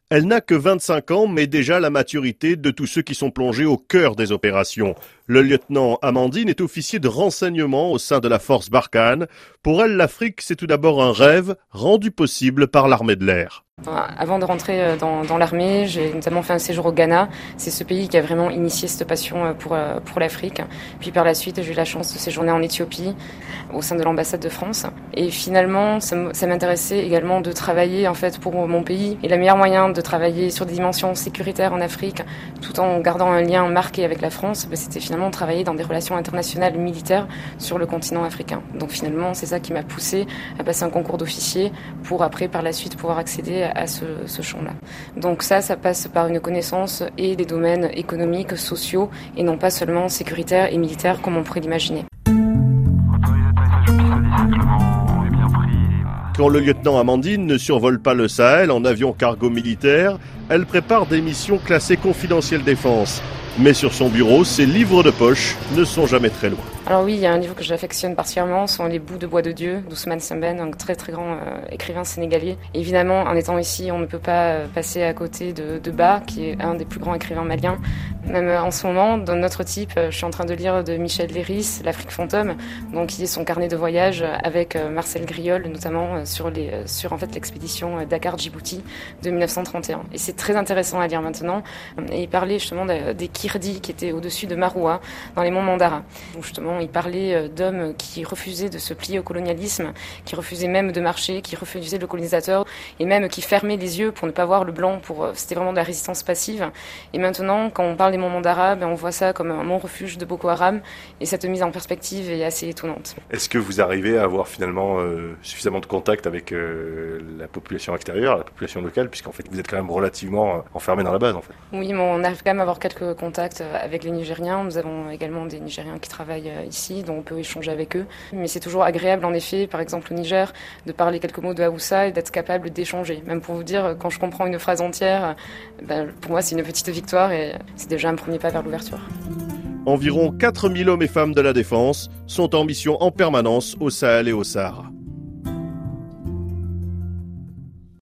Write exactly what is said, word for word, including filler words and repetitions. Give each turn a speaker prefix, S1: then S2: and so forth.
S1: Elle n'a que vingt-cinq ans, mais déjà la maturité de tous ceux qui sont plongés au cœur des opérations. Le lieutenant Amandine est officier de renseignement au sein de la force Barkhane. Pour elle, l'Afrique, c'est tout d'abord un rêve rendu possible par l'armée de l'air.
S2: Avant de rentrer dans, dans l'armée, j'ai notamment fait un séjour au Ghana. C'est ce pays qui a vraiment initié cette passion pour, pour l'Afrique. Puis par la suite, j'ai eu la chance de séjourner en Éthiopie, au sein de l'ambassade de France. Et finalement, ça, ça m'intéressait également de travailler en fait pour mon pays. Et le meilleur moyen de travailler sur des dimensions sécuritaires en Afrique, tout en gardant un lien marqué avec la France, c'était finalement travailler dans des relations internationales militaires sur le continent africain. Donc finalement, c'est ça qui m'a poussé à passer un concours d'officier pour après, par la suite, pouvoir accéder à ce, ce champ-là. Donc ça, ça passe par une connaissance et des domaines économiques, sociaux, et non pas seulement sécuritaires et militaires comme on pourrait l'imaginer.
S1: Quand le lieutenant Amandine ne survole pas le Sahel en avion cargo militaire, elle prépare des missions classées confidentielles défense. Mais sur son bureau, ses livres de poche ne sont jamais très loin.
S2: Alors oui, il y a un livre que j'affectionne particulièrement, ce sont Les Bouts de bois de Dieu d'Ousmane Sembène, un très très grand euh, écrivain sénégalais. Évidemment, en étant ici, on ne peut pas euh, passer à côté de, de Ba, qui est un des plus grands écrivains maliens. Même euh, en ce moment, dans notre type, euh, je suis en train de lire de Michel Léris, L'Afrique fantôme, donc qui est son carnet de voyage avec euh, Marcel Griol, notamment euh, sur, les, euh, sur en fait, l'expédition euh, Dakar-Djibouti de mille neuf cent trente et un. Et c'est très intéressant à lire maintenant. Et il parlait justement de, des Kirdi qui étaient au-dessus de Maroua, dans les monts Mandara. Donc justement, il parlait d'hommes qui refusaient de se plier au colonialisme, qui refusaient même de marcher, qui refusaient le colonisateur, et même qui fermaient les yeux pour ne pas voir le blanc. Pour, c'était vraiment de la résistance passive. Et maintenant, quand on parle des monts Mandara, ben on voit ça comme un non-refuge de Boko Haram, et cette mise en perspective est assez étonnante.
S3: Est-ce que vous arrivez à avoir finalement euh, suffisamment de contact avec euh, la population extérieure, la population locale, puisqu'en fait vous êtes quand même relativement enfermé dans la base en fait?
S2: Oui, mais on arrive quand même à avoir quelques contacts avec les Nigériens. Nous avons également des Nigériens qui travaillent ici, donc on peut échanger avec eux. Mais c'est toujours agréable, en effet, par exemple au Niger, de parler quelques mots de Haoussa et d'être capable d'échanger. Même pour vous dire, quand je comprends une phrase entière, ben, pour moi c'est une petite victoire et c'est déjà un premier pas vers l'ouverture.
S1: Environ quatre mille hommes et femmes de la défense sont en mission en permanence au Sahel et au Sahara.